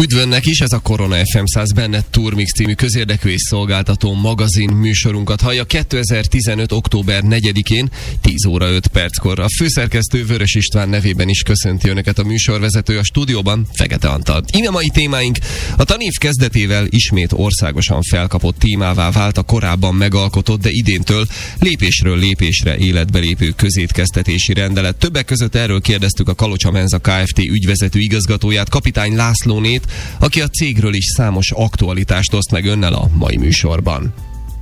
Üdv önnek is, ez a Korona FM 100 Bennett Turmix című közérdekű és szolgáltató magazin műsorunkat hallja 2015. október 4-én 10 óra 5 perckor. A főszerkesztő Vörös István nevében is köszönti önöket a műsorvezető, a stúdióban Fekete Antal. Íme mai témáink: a tanév kezdetével ismét országosan felkapott témává vált a korábban megalkotott, de idéntől lépésről lépésre életbe lépő közétkeztetési rendelet. Többek között erről kérdeztük a Kalocsa Menza Kft. Ügyvezető igazgatóját, Kapitány Lászlónét, aki a cégről is számos aktualitást oszt meg önnel a mai műsorban.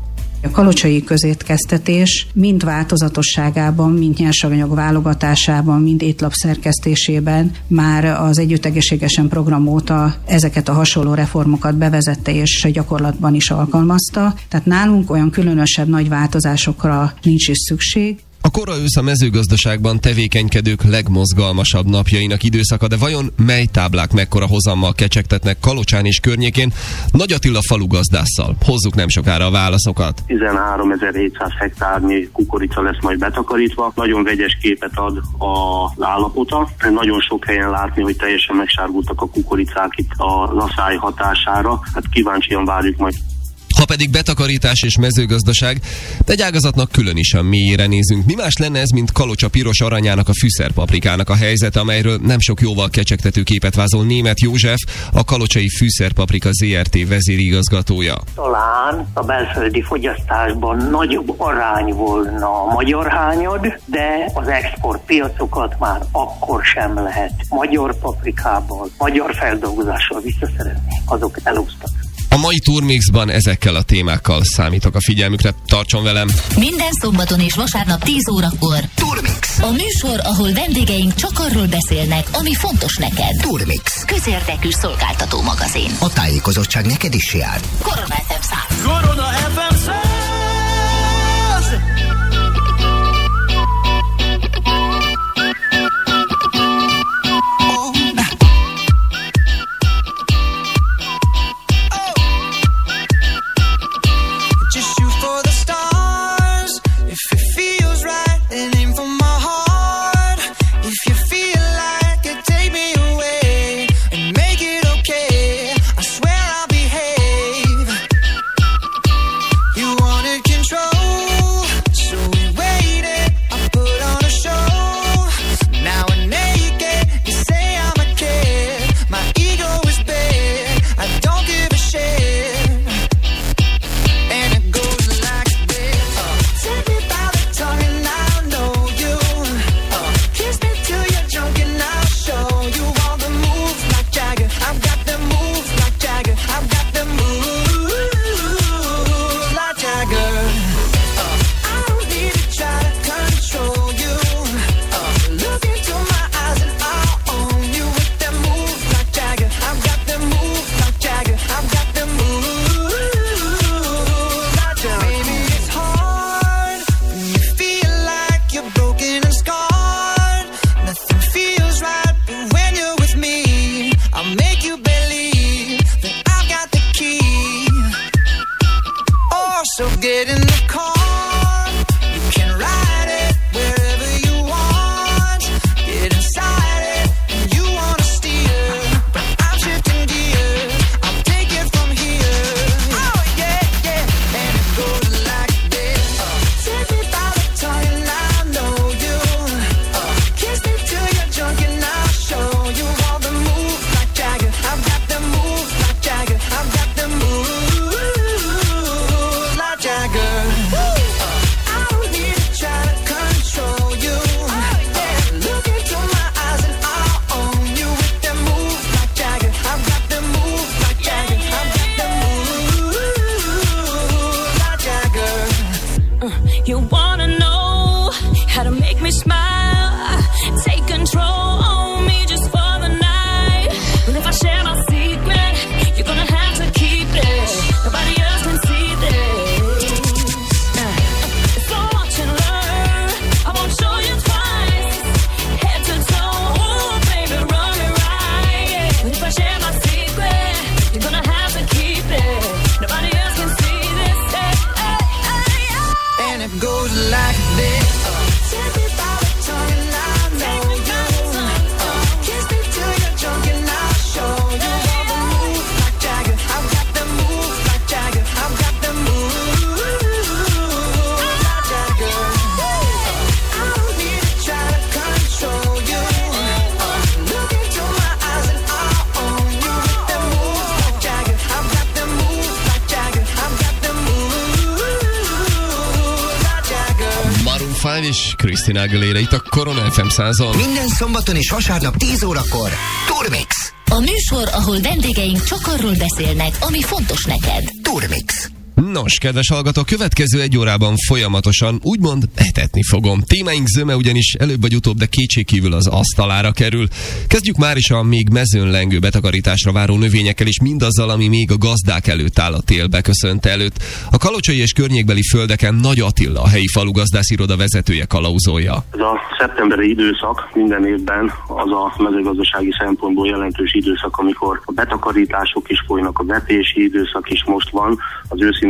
A kalocsai közétkeztetés mind változatosságában, mind nyersanyag válogatásában, mind étlap szerkesztésében már az Együttegészségesen program óta ezeket a hasonló reformokat bevezette és gyakorlatban is alkalmazta. Tehát nálunk olyan különösebb nagy változásokra nincs is szükség. A kora ősz a mezőgazdaságban tevékenykedők legmozgalmasabb napjainak időszaka, de vajon mely táblák mekkora hozammal kecsegtetnek Kalocsán és környékén? Nagy Attila falugazdásszal hozzuk nem sokára a válaszokat. 13.700 hektárnyi kukorica lesz majd betakarítva. Nagyon vegyes képet ad az állapota. Nagyon sok helyen látni, hogy teljesen megsárgultak a kukoricák itt a laszály hatására. Hát kíváncsian várjuk majd. Ha pedig betakarítás és mezőgazdaság, de egy ágazatnak külön is a mélyére nézünk. Mi más lenne ez, mint Kalocsa piros aranyának, a fűszerpaprikának a helyzete, amelyről nem sok jóval kecsegtető képet vázol Németh József, a Kalocsai Fűszerpaprika Zrt. vezérigazgatója. Talán a belföldi fogyasztásban nagyobb arány volna a magyar hányad, de az exportpiacokat már akkor sem lehet magyar paprikával, magyar feldolgozással visszaszerezni. Azok elúsztak. A mai Turmixban ezekkel a témákkal számítok a figyelmükre, tartson velem! Minden szombaton és vasárnap 10 órakor Turmix. A műsor, ahol vendégeink csak arról beszélnek, ami fontos neked. Turmix. Közérdekű szolgáltató magazin. A tájékozottság neked is jár. Korona FM 100. Korona FM 100. Jagger. és Christina Aguilera itt a Korona FM 100-on. Minden szombaton és vasárnap 10 órakor Turmix. A műsor, ahol vendégeink csak arról beszélnek, ami fontos neked. Turmix. Nos, kedves hallgatók, következő egy órában folyamatosan úgymond etetni fogom. Témáink zöme ugyanis előbb vagy utóbb, de kétségkívül az asztalára kerül. Kezdjük már is a még mezőn lengő betakarításra váró növényekkel, és mindazzal, ami még a gazdák előtt áll a tél beköszönte előtt. A kalocsai és környékbeli földeken Nagy Attila, a helyi falugazdász-iroda vezetője kalauzolja. Ez a szeptemberi időszak minden évben az a mezőgazdasági szempontból jelentős időszak, amikor a betakarítások is folynak, a vetési időszak is most van, az őszi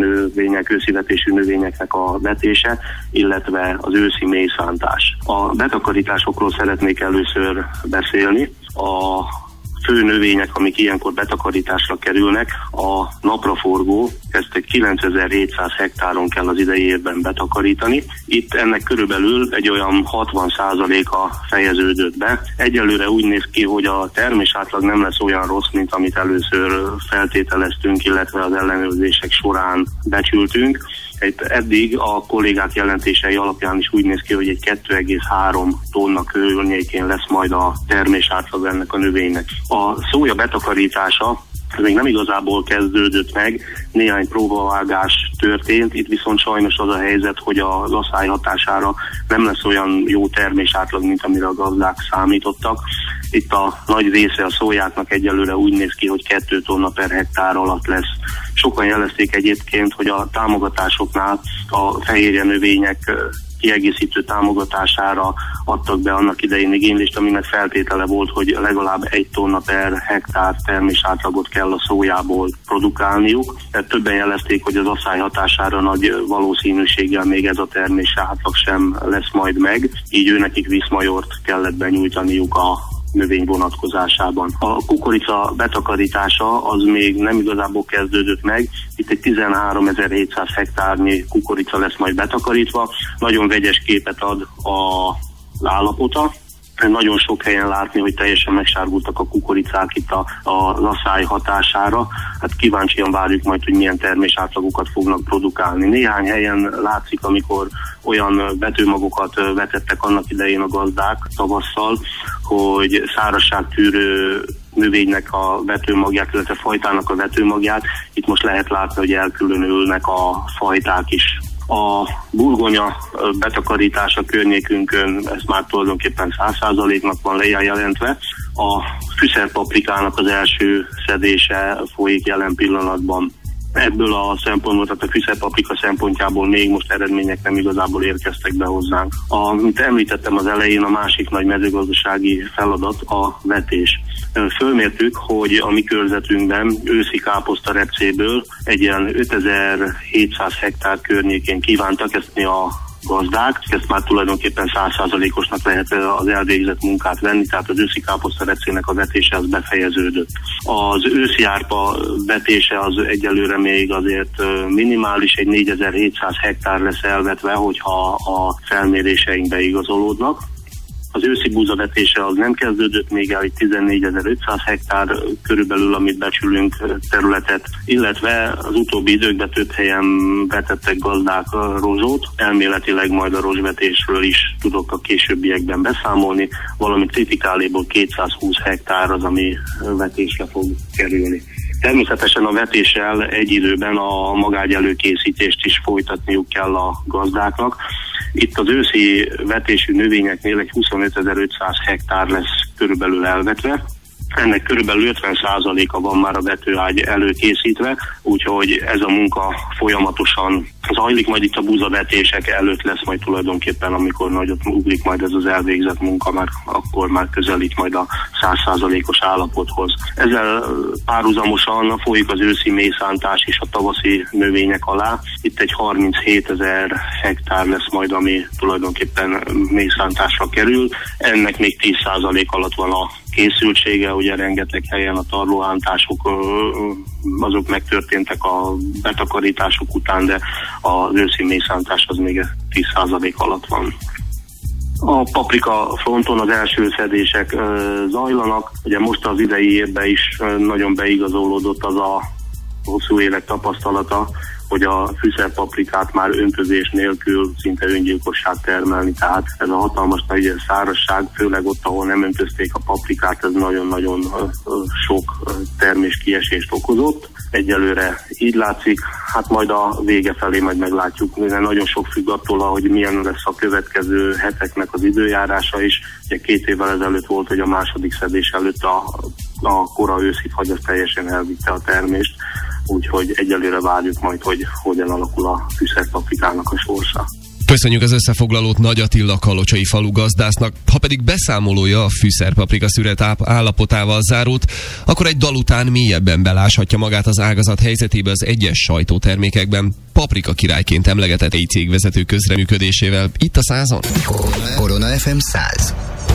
vetésű növényeknek a vetése, illetve az őszi mélyszántás. A betakarításokról szeretnék először beszélni. A fő növények, amik ilyenkor betakarításra kerülnek, a napraforgó, ezt egy 9700 hektáron kell az idei évben betakarítani. Itt ennek körülbelül egy olyan 60%-a fejeződött be. Egyelőre úgy néz ki, hogy a termés átlag nem lesz olyan rossz, mint amit először feltételeztünk, illetve az ellenőrzések során becsültünk. Eddig a kollégák jelentései alapján is úgy néz ki, hogy egy 2,3 tonna környékén lesz majd a termés átlag ennek a növénynek. A szója betakarítása ez még nem igazából kezdődött meg, néhány próbavágás történt, itt viszont sajnos az a helyzet, hogy a laszály hatására nem lesz olyan jó termés átlag, mint amire a gazdák számítottak. Itt a nagy része a szójáknak egyelőre úgy néz ki, hogy 2 tonna per hektár alatt lesz. Sokan jelezték egyébként, hogy a támogatásoknál a fehérje növények kiegészítő támogatására adtak be annak idején igénylést, aminek feltétele volt, hogy legalább 1 tonna per hektár termés átlagot kell a szójából produkálniuk. Tehát többen jelezték, hogy az asszály hatására nagy valószínűséggel még ez a termés átlag sem lesz majd meg, így őnekik viszmajort kellett benyújtaniuk a növény vonatkozásában. A kukorica betakarítása az még nem igazából kezdődött meg. Itt egy 13.700 hektárnyi kukorica lesz majd betakarítva. Nagyon vegyes képet ad az állapota. Nagyon sok helyen látni, hogy teljesen megsárgultak a kukoricák itt a laszály hatására. Hát kíváncsian várjuk majd, hogy milyen termésátlagokat fognak produkálni. Néhány helyen látszik, amikor olyan vetőmagokat vetettek annak idején a gazdák tavasszal, hogy szárazságtűrő növénynek a vetőmagját, illetve fajtának a vetőmagját. Itt most lehet látni, hogy elkülönülnek a fajták is. A burgonya betakarítása környékünkön, ez már tulajdonképpen 100%-nak van lejelentve. A fűszerpaprikának az első szedése folyik jelen pillanatban. Ebből a szempontból, tehát a fűszerpaprika szempontjából még most eredmények nem igazából érkeztek be hozzánk. Amit említettem az elején, a másik nagy mezőgazdasági feladat a vetés. Fölmértük, hogy a mi körzetünkben őszi káposzta repcéből egy ilyen 5700 hektár környékén kívántak eszni a gazdák, ezt már tulajdonképpen 100%-osnak lehet az elvégzett munkát venni, tehát az őszi káposztarecének a vetése az befejeződött. Az őszi árpa vetése az egyelőre még azért minimális, egy 4700 hektár lesz elvetve, hogyha a felméréseink beigazolódnak. Az őszi búzavetése az nem kezdődött még el, egy 14.500 hektár körülbelül, amit becsülünk területet, illetve az utóbbi időkben több helyen vetettek gazdák rozsót, elméletileg majd a rozsvetésről is tudok a későbbiekben beszámolni, valamint kritikáléból 220 hektár az, ami vetésre fog kerülni. Természetesen a vetéssel egy időben a magágy előkészítést is folytatniuk kell a gazdáknak. Itt az őszi vetésű növényeknél egy 25.500 hektár lesz körülbelül elvetve. Ennek körülbelül 50%-a van már a vetőágy előkészítve, úgyhogy ez a munka folyamatosan zajlik, majd itt a búzavetések előtt lesz majd tulajdonképpen, amikor nagyot ugrik majd ez az elvégzett munka, mert akkor már közelít majd a 100%-os állapothoz. Ezzel párhuzamosan folyik az őszi mélyszántás is a tavaszi növények alá. Itt egy 37.000 hektár lesz majd, ami tulajdonképpen mélyszántásra kerül. Ennek még 10% alatt van a készültsége, ugye rengeteg helyen a tarlóhántások azok megtörténtek a betakarítások után, de az őszi mélyszántás az még 10% alatt van. A paprika fronton az első szedések zajlanak, ugye most az idei évben is nagyon beigazolódott az a hosszú évek tapasztalata, hogy a fűszerpaprikát már öntözés nélkül szinte öngyilkosság termelni, tehát ez a hatalmas nagy szárazság, főleg ott, ahol nem öntözték a paprikát, ez nagyon-nagyon sok terméskiesést okozott. Egyelőre így látszik, hát majd a vége felé majd meglátjuk, mivel nagyon sok függ attól, hogy milyen lesz a következő heteknek az időjárása is. Ugye 2 évvel ezelőtt volt, hogy a második szedés előtt a kora őszi fagy az teljesen elvitte a termést, úgyhogy egyelőre várjuk majd, hogy hogyan alakul a fűszerpaprikának a sorsa. Köszönjük az összefoglalót Nagy Attila kalocsai falu gazdásznak. Ha pedig beszámolója a fűszerpaprika szüret állapotával zárult, akkor egy dal után mélyebben beláshatja magát az ágazat helyzetébe az egyes sajtótermékekben. Paprika királyként emlegetett egy cégvezető közreműködésével itt a 100-on. Korona FM 100.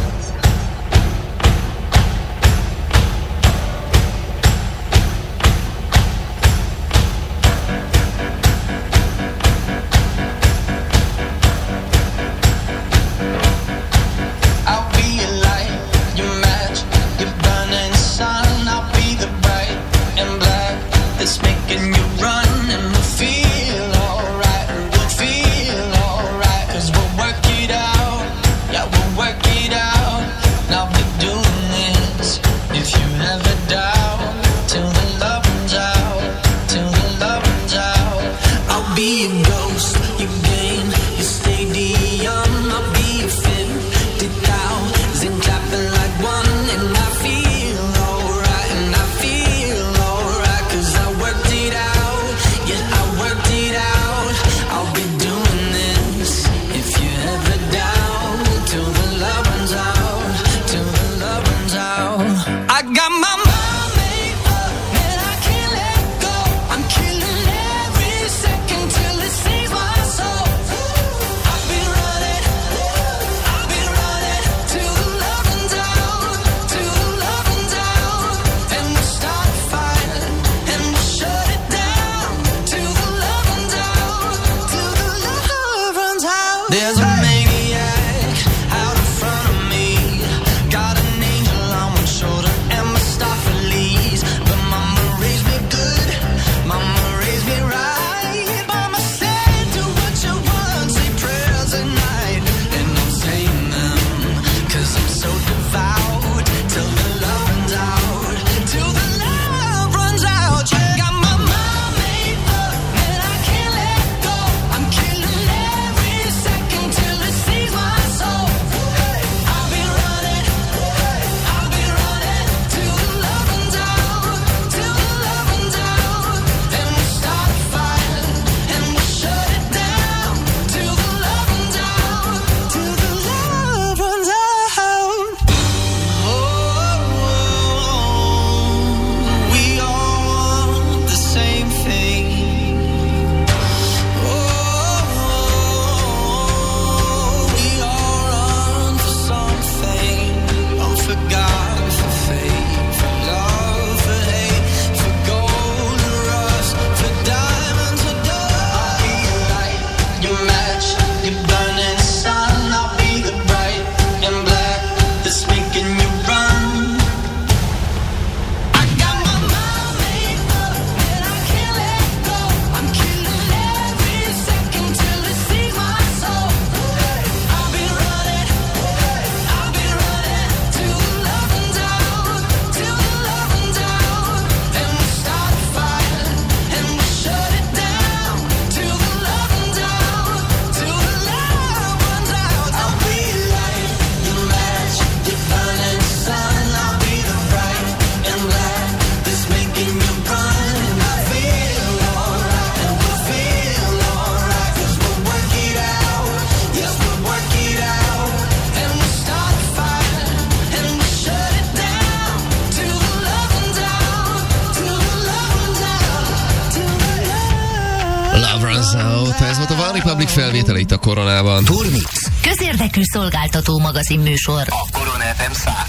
Ez volt a One Republic felvétele itt a Koronában. Turmix. Közérdekű szolgáltató magazin műsor. A Korona FM 100.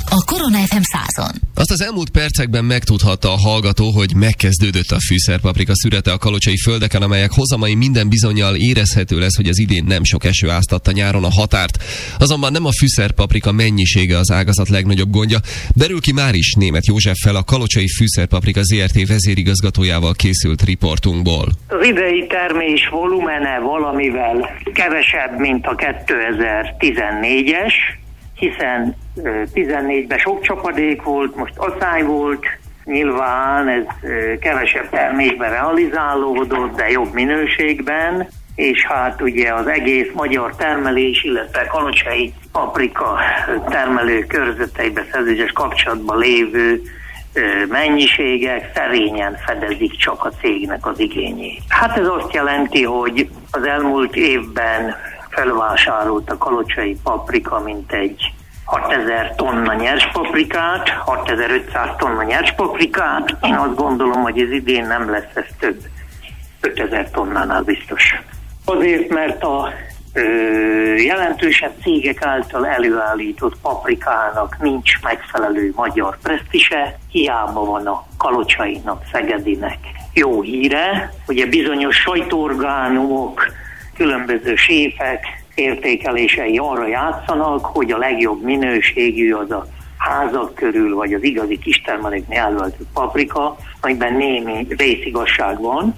a Korona FM 100-on. Azt az elmúlt percekben megtudhatta a hallgató, hogy megkezdődött a fűszerpaprika szürete a kalocsai földeken, amelyek hozamai minden bizonnyal érezhető lesz, hogy az idén nem sok eső áztatta nyáron a határt. Azonban nem a fűszerpaprika mennyisége az ágazat legnagyobb gondja. Derül ki már is Németh Józseffel, a Kalocsai Fűszerpaprika Zrt. Vezérigazgatójával készült riportunkból. Az idei termés volumene valamivel kevesebb, mint a 2014-es, hiszen 14-ben sok csapadék volt, most asszály volt, nyilván ez kevesebb termésben realizálódott, de jobb minőségben, és hát ugye az egész magyar termelés, illetve kalocsai paprika termelő körzeteiben szerződéses kapcsolatban lévő mennyiségek szerényen fedezik csak a cégnek az igényét. Hát ez azt jelenti, hogy az elmúlt évben felvásárolt a kalocsai paprika mintegy 6000 tonna nyerspaprikát, 6500 tonna nyerspaprikát. Én azt gondolom, hogy ez idén nem lesz ez több, 5000 tonnánál biztos. Azért, mert a jelentősebb cégek által előállított paprikának nincs megfelelő magyar presztise, hiába van a kalocsainak, Szegedinek jó híre. Ugye bizonyos sajtóorgánumok, különböző séfek értékelései arra játszanak, hogy a legjobb minőségű az a házak körül, vagy az igazi kistermelőknél előállított paprika, amiben némi részigazság van,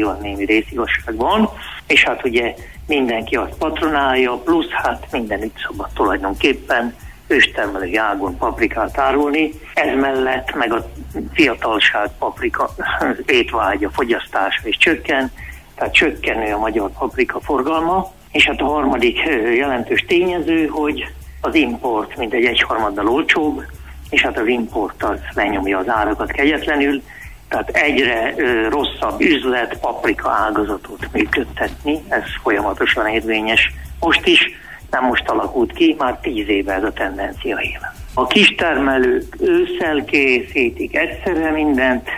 és hát ugye mindenki azt patronálja, plusz hát mindenütt szabad tulajdonképpen őstermelői ágon paprikát árulni. Ez mellett meg a fiatalság paprika étvágya, fogyasztása is csökken, tehát csökkenő a magyar paprika forgalma. És hát a harmadik jelentős tényező, hogy az import mintegy 1/3 olcsóbb, és hát az import az lenyomja az árakat kegyetlenül, tehát egyre rosszabb üzlet paprika ágazatot működtetni, ez folyamatosan érvényes. Most is, nem most alakult ki, már 10 éve ez a tendencia él. A kistermelők ősszel készítik, egyszerre mindent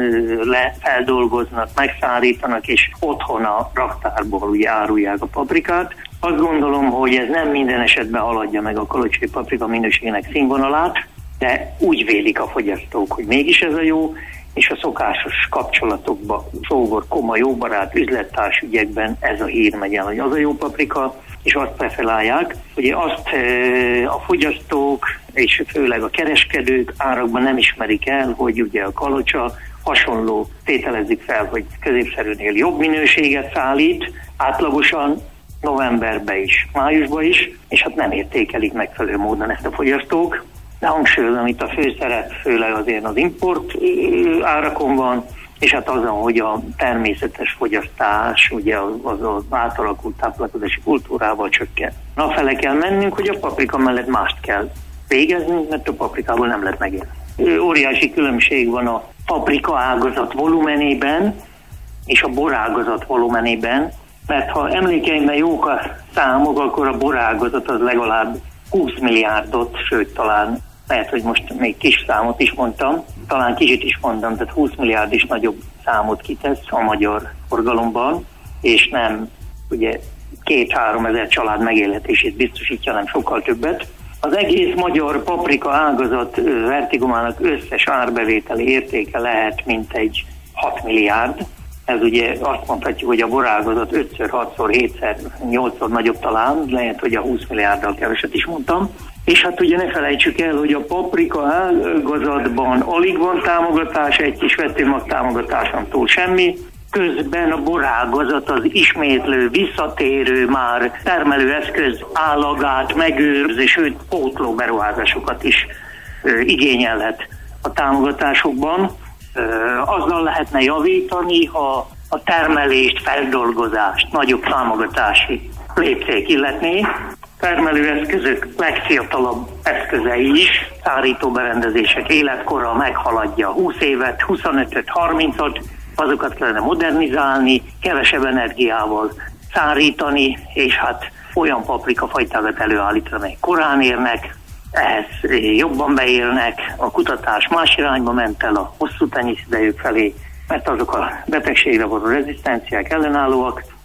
feldolgoznak, megszárítanak, és otthon a raktárból ugye árulják a paprikát. Azt gondolom, hogy ez nem minden esetben haladja meg a kalocsai paprika minőségének színvonalát, de úgy vélik a fogyasztók, hogy mégis ez a jó, és a szokásos kapcsolatokban, sógor, koma, jó barát, üzlettárs ügyekben ez a hír megy el, hogy az a jó paprika, és azt preferálják, hogy azt a fogyasztók, és főleg a kereskedők árakban nem ismerik el, hogy ugye a kalocsa hasonló, tételezzük fel, hogy középszerűnél jobb minőséget szállít, átlagosan novemberben is, májusban is, és hát nem értékelik megfelelő módon ezt a fogyasztók. De hangsúlyozom, itt a főszerep főleg azért az import árakon van, és hát azon, hogy a természetes fogyasztás ugye az átalakult táplálkozási kultúrával csökken. Afele kell mennünk, hogy a paprika mellett mást kell végezni, mert a paprikából nem lehet megélni. Óriási különbség van a paprika ágazat volumenében és a borágazat volumenében, mert ha emlékeimben jók a számok, akkor a borágazat az legalább 20 milliárdot, sőt talán lehet, hogy most még kis számot is mondtam, talán kicsit is mondtam, tehát 20 milliárd is nagyobb számot kitesz a magyar forgalomban, és nem ugye 2-3 ezer család megélhetését biztosítja, nem sokkal többet. Az egész magyar paprika ágazat vertikumának összes árbevételi értéke lehet mintegy 6 milliárd. Ez ugye azt mondhatjuk, hogy a borágazat 5-ször, 6-szor, 7-szer, 8-szor nagyobb talán, lehet, hogy a 20 milliárddal keveset is mondtam. És hát ugye ne felejtsük el, hogy a paprika ágazatban alig van támogatás, egy kis vetőmag támogatáson túl semmi. Közben a borágazat az ismétlő, visszatérő már termelőeszköz állagát megőrzi, sőt pótló beruházásokat is igényelhet a támogatásokban. Azzal lehetne javítani, ha a termelést, feldolgozást nagyobb támogatási lépték illetné. Termelőeszközök legfiatalabb eszközei is, szárítóberendezések életkora meghaladja 20 évet, 25-öt, 30-ot, azokat kellene modernizálni, kevesebb energiával szárítani, és hát olyan paprikafajtákat előállítani, amelyek korán érnek, ehhez jobban beérnek, a kutatás más irányba ment el a hosszú tenyészidejük felé, mert azok a betegségre való rezisztenciák ellenállóak,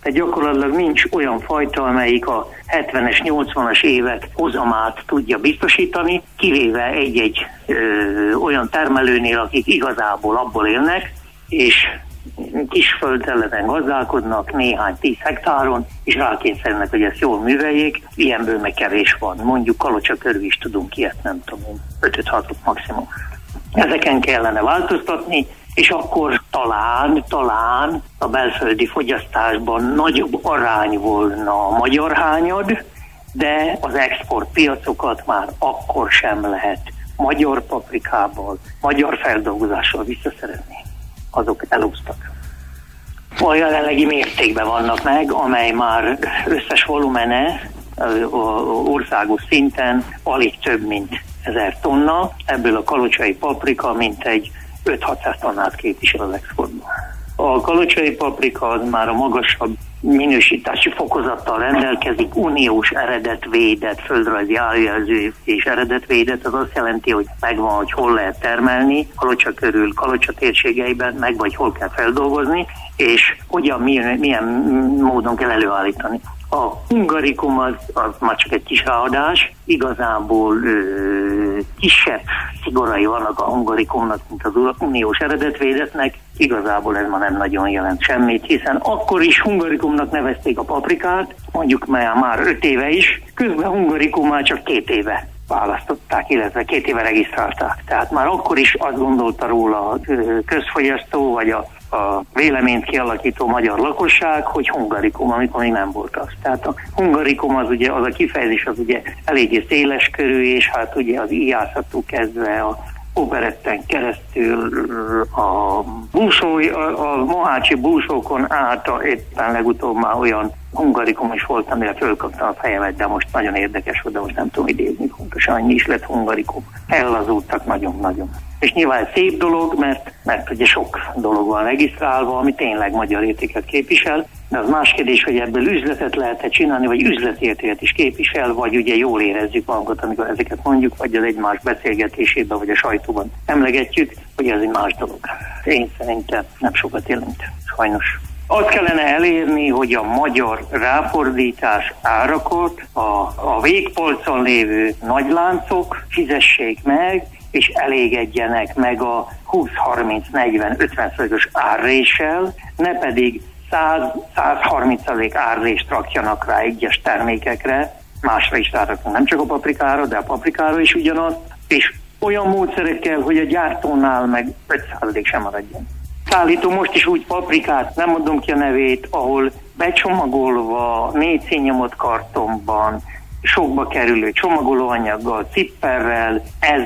Tehát gyakorlatilag nincs olyan fajta, amelyik a 70-es, 80-as évek hozamát tudja biztosítani, kivéve egy-egy olyan termelőnél, akik igazából abból élnek, és kis földterületen gazdálkodnak, néhány 10 hektáron, és rákényszerülnek, hogy ezt jól műveljék. Ilyenből meg kevés van. Mondjuk Kalocsa körül is tudunk ilyet, nem tudom, 5-6 maximum. Ezeken kellene változtatni, és akkor talán a belföldi fogyasztásban nagyobb arány volna a magyar hányad, de az export piacokat már akkor sem lehet magyar paprikával, magyar feldolgozással visszaszerezni. Azok elúsztak. A jelenlegi mértékben vannak meg, amely már összes volumene országos szinten alig több mint 1000 tonna, ebből a kalocsai paprika mintegy 5-600 tonnát képvisel az exportban. A kalocsai paprika az már a magasabb minősítési fokozattal rendelkezik, uniós eredetvédett, földrajzi álljelző és eredetvédett, az azt jelenti, hogy megvan, hogy hol lehet termelni, Kalocsa körül, Kalocsa térségeiben, meg vagy hol kell feldolgozni, és hogyan, milyen módon kell előállítani. A hungarikum az már csak egy kis ráadás, igazából kisebb szigorai vannak a hungarikumnak, mint az uniós eredetvédetnek, igazából ez ma nem nagyon jelent semmit, hiszen akkor is hungarikumnak nevezték a paprikát, mondjuk már 5 éve is, közben hungarikum már csak 2 éve választották, illetve 2 éve regisztrálták. Tehát már akkor is azt gondolta róla a közfogyasztó, vagy a véleményt kialakító magyar lakosság, hogy hungarikum, amikor még nem volt az. Tehát a hungarikum az ugye, az a kifejezés az ugye eléggé széles körű, és hát ugye az íjászatú kezdve a operetten keresztül a mohácsi búsókon át éppen legutóbb már olyan hungarikum is volt, amire fölkaptam a fejemet, de most nagyon érdekes volt, de most nem tudom idézni pontosan, annyi is lett hungarikum. Ellazultak nagyon-nagyon. És nyilván ez szép dolog, mert ugye sok dolog van regisztrálva, ami tényleg magyar értéket képvisel, de az más kérdés, hogy ebből üzletet lehet csinálni, vagy üzletértéket is képvisel, vagy ugye jól érezzük magunkat, amikor ezeket mondjuk, vagy az egymás beszélgetésében, vagy a sajtóban emlegetjük, hogy ez egy más dolog. Én szerintem nem sokat jelent, sajnos. Azt kellene elérni, hogy a magyar ráfordítás árakot a végpolcon lévő nagyláncok fizessék meg, és elégedjenek meg a 20-30-40-50%-os árréssel, ne pedig 100-130% árrést rakjanak rá egyes termékekre, másra is ráraknak, nem csak a paprikára, de a paprikára is ugyanaz, és olyan módszerekkel, hogy a gyártónál meg 5% sem maradjon. Szállítom most is úgy paprikát, nem mondom ki a nevét, ahol becsomagolva, 4 színnyomott kartonban, sokba kerülő csomagolóanyaggal, cipperrel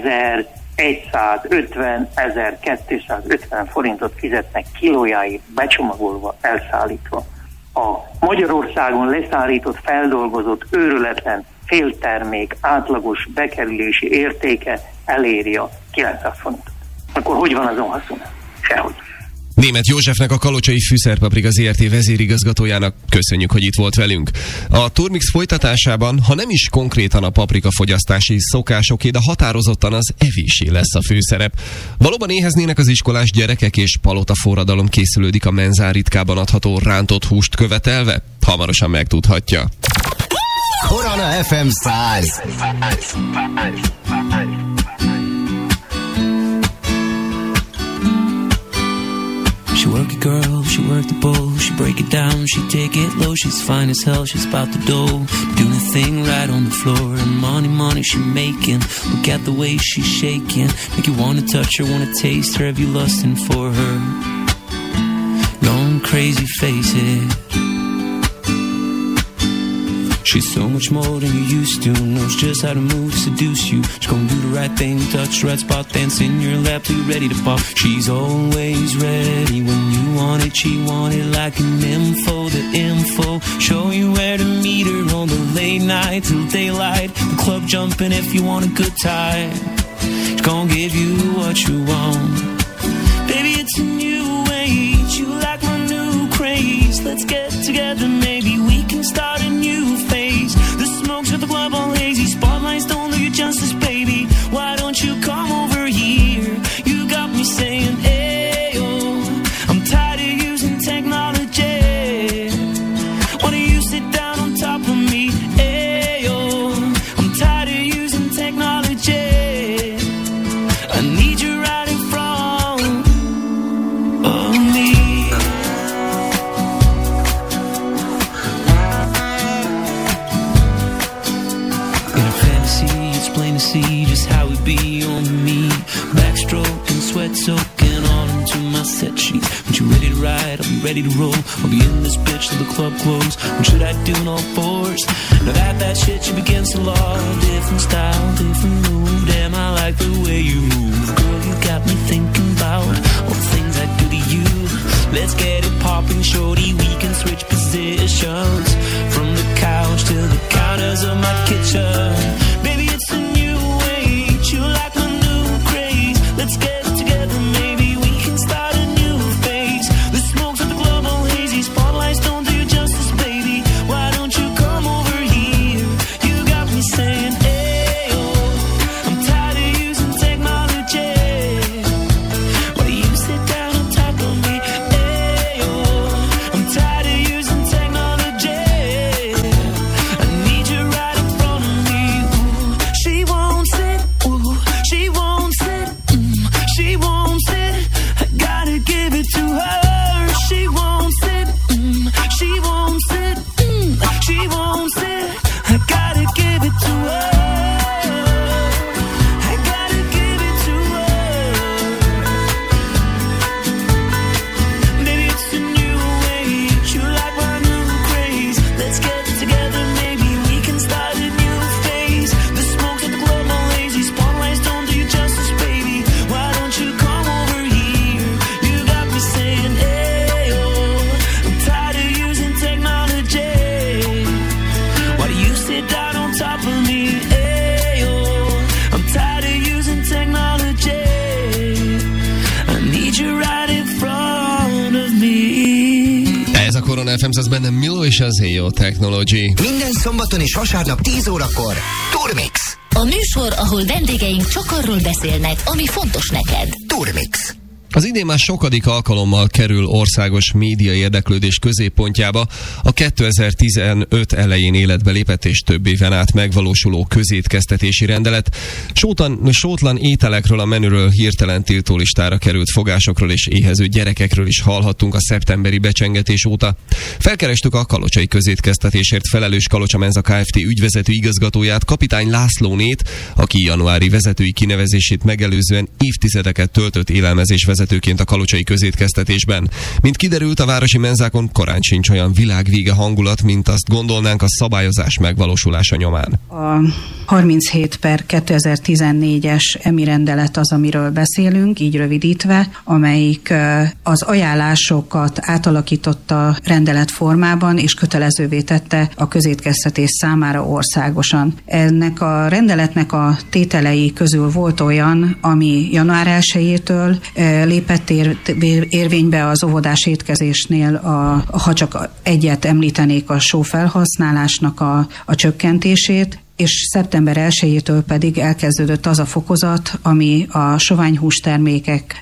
1150-1250 forintot fizetnek kilójáig becsomagolva, elszállítva. A Magyarországon leszállított, feldolgozott, őrületlen féltermék átlagos bekerülési értéke eléri a 900 forintot. Akkor hogy van azon haszon? Sehogy. Németh Józsefnek, a Kalocsai Fűszerpaprika Zrt. Vezérigazgatójának köszönjük, hogy itt volt velünk. A Turmix folytatásában, ha nem is konkrétan a paprika fogyasztási szokásoké, de határozottan az evésé lesz a főszerep. Valóban éheznének az iskolás gyerekek, és palotaforradalom készülődik a menzán ritkában adható rántott húst követelve? Hamarosan megtudhatja. Korona FM 100. She work it, girl, she work the bowl. She break it down, she take it low. She's fine as hell, she's about the dough. Doing the thing right on the floor. And money she making. Look at the way she's shaking. Make you wanna touch her, wanna taste her. Have you lusting for her? Going crazy, face it. She's so much more than you used to. Knows just how to move, seduce you. She's gonna do the right thing, touch the right spot, dance in your lap till you're ready to pop. She's always ready when you want it. She want it like an info, the info. Show you where to meet her on the late night till daylight. The club jumping if you want a good time. She's gonna give you what you want. Baby, it's a new age. You like my new craze. Let's get together, maybe we can start a new phase. The smokes at the club all hazy. Spotlights don't do you justice, baby. Why don't you come over here? You got me saying, hey, oh. I'm tired of using technology. set sheet. When you ready to ride, I'll be ready to roll. I'll be in this bitch till the club close. What should I do on all fours? Now that shit should be against the law. Different style, different move. Damn, I like the way you move. Girl, you got me thinking about all the things I do to you. Let's get it popping, shorty. We can switch positions from the couch to the counters of my kitchen. Baby, it's a new age. You like my new craze. Let's get it together, maybe we can start a new phase. The smoke's at the club all hazy. Spotlights don't do you justice, baby. Why don't you come over here? You got me saying, hey, oh, I'm tired of using technology. Why do you sit down on top of me? Hey, oh, I'm tired of using technology. I need you right in front of me. Ooh, she won't sit. Ooh, she won't sit. She won't sit. I gotta give it to her. She won't sit. She won't sit. She won't sit. I gotta give it to her. I gotta give it to her. Maybe it's a new age. You like my new craze. Let's get it together. Maybe we can start a new phase. The smoke's at the club all lazy. Spotlights don't do you justice, baby. Why don't you come over here? You got me saying, hey, oh, I'm tired of using technology. Why do you sit down on top of me? Hey, oh, I'm tired of using technology. I need you right in front of me. Ez a Korona FM 100, bennem Milo és az Hey Technology. Minden szombaton és vasárnap 10 órakor Turmix. A műsor, ahol vendégeink csak arról beszélnek, ami fontos neked. Turmix. Az idén már sokadik alkalommal kerül országos média érdeklődés középpontjába a 2015 elején életbe lépett és több éven át megvalósuló közétkeztetési rendelet. Sótlan ételekről, a menüről hirtelen tiltólistára került fogásokról és éhező gyerekekről is hallhattunk a szeptemberi becsengetés óta. Felkerestük a kalocsai közétkeztetésért felelős Kalocsa Menza Kft. Ügyvezető igazgatóját, Kapitány Lászlónét, aki januári vezetői kinevezését megelőzően évtizedeket töltött élelmezésvezetőként a kalocsai közétkeztetésben. Mint kiderült, a városi menzákon korán sincs olyan világvége hangulat, mint azt gondolnánk a szabályozás megvalósulása nyomán. A 37/2014-es EMI rendelet az, amiről beszélünk, így rövidítve, amelyik az ajánlásokat átalakította rendelet formában, és kötelezővé tette a közétkeztetés számára országosan. Ennek a rendeletnek a tételei közül volt olyan, ami január 1-től lépett érvénybe az óvodás étkezésnél, ha csak egyet említenék, a sófelhasználásnak a csökkentését, és szeptember 1-től pedig elkezdődött az a fokozat, ami a soványhústermékek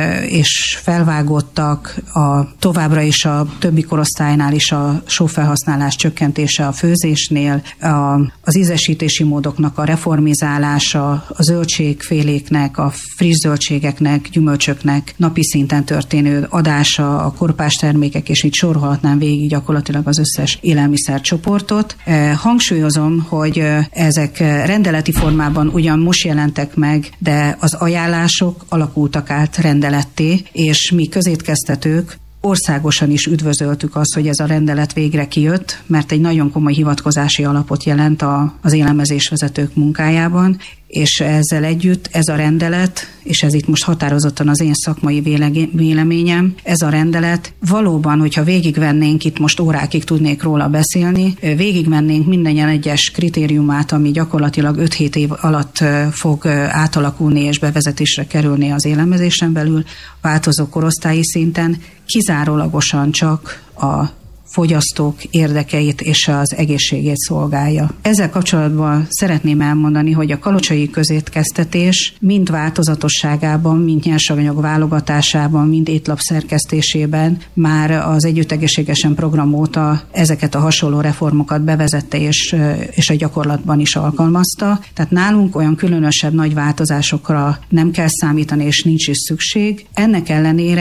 és felvágottak, továbbra is a többi korosztálynál is a sófelhasználás csökkentése a főzésnél, az ízesítési módoknak a reformizálása, a zöldségféléknek, a friss zöldségeknek, gyümölcsöknek napi szinten történő adása, a korpás termékek, és így sorolhatnám végig gyakorlatilag az összes élelmiszercsoportot. Hangsúlyozom, hogy ezek rendeleti formában ugyan most jelentek meg, de az ajánlások alakultak át rendeletté, és mi közétkeztetők országosan is üdvözöltük azt, hogy ez a rendelet végre kijött, mert egy nagyon komoly hivatkozási alapot jelent az élelmezésvezetők munkájában, és ezzel együtt ez a rendelet, és ez itt most határozottan az én szakmai véleményem, ez a rendelet valóban, hogyha végigvennénk, itt most órákig tudnék róla beszélni, végigmennénk minden egyes kritériumát, ami gyakorlatilag 5-7 év alatt fog átalakulni és bevezetésre kerülni az élelmezésen belül, változó korosztályi szinten, kizárólagosan csak a fogyasztók érdekeit és az egészségét szolgálja. Ezzel kapcsolatban szeretném elmondani, hogy a kalocsai közétkeztetés mind változatosságában, mind nyersanyag válogatásában, mind étlap szerkesztésében már az együttegészségesen program óta ezeket a hasonló reformokat bevezette és a gyakorlatban is alkalmazta. Tehát nálunk olyan különösebb nagy változásokra nem kell számítani, és nincs is szükség. Ennek ellenére